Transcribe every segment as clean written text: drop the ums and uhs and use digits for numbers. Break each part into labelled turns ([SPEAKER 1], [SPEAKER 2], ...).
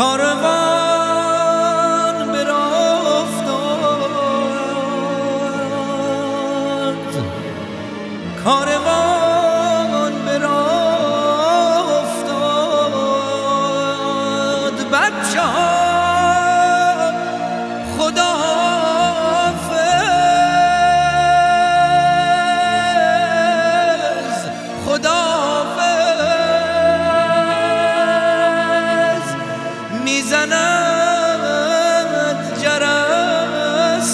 [SPEAKER 1] کاروان به راه افتاد، کاروان به راه افتاد. بچه ها خداحافظ، خداحافظ. میزند جرس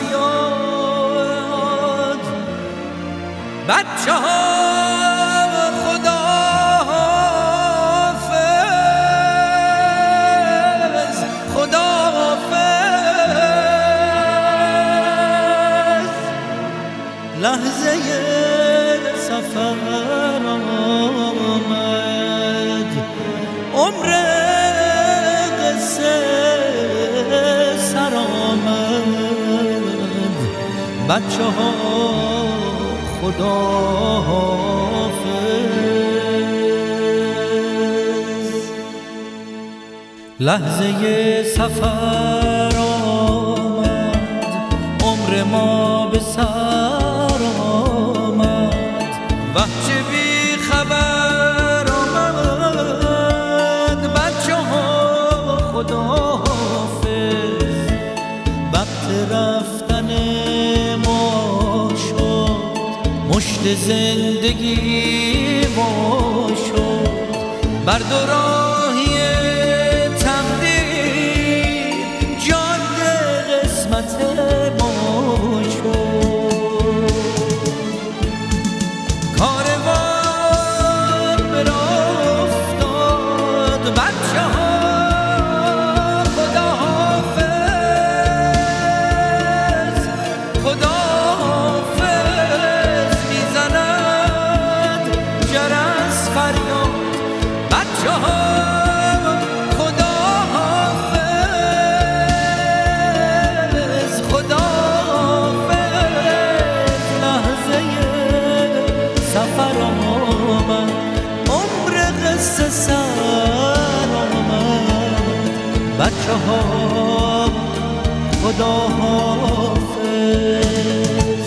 [SPEAKER 1] فریاد. بچه ها خداحافظ، خداحافظ. لحظه سفر آمد، عمر قصه سر آمد. بچه ها خداحافظ. لحظه سفر آمد، عمر ما به سر آمد. وحچه بی خبر آمد. بچه ها خداحافظ. وقت رفتن ما شد، مشت زندگی ما شد. بر دو راهی تقدیر جاده قسمت ما شد. کاروان به راه افتاد. بچه ها خداحافظ، خداحافظ. میزند جرس فریاد. بچه ها خداحافظ، خداحافظ. لحظه سفر آمد، عمر قصه سر آمد. بچه ها خداحافظ.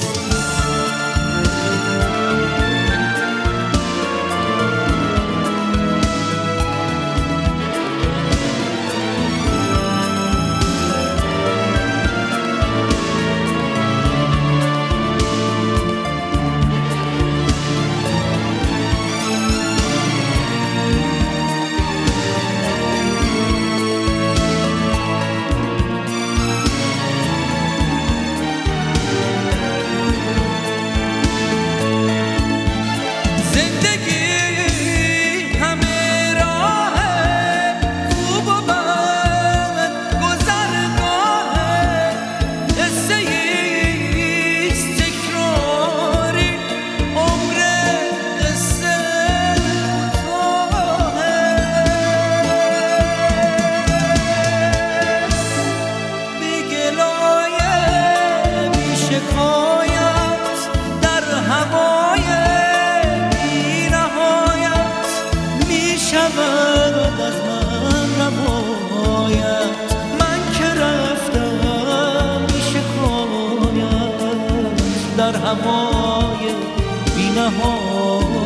[SPEAKER 1] در هوای بی نهایت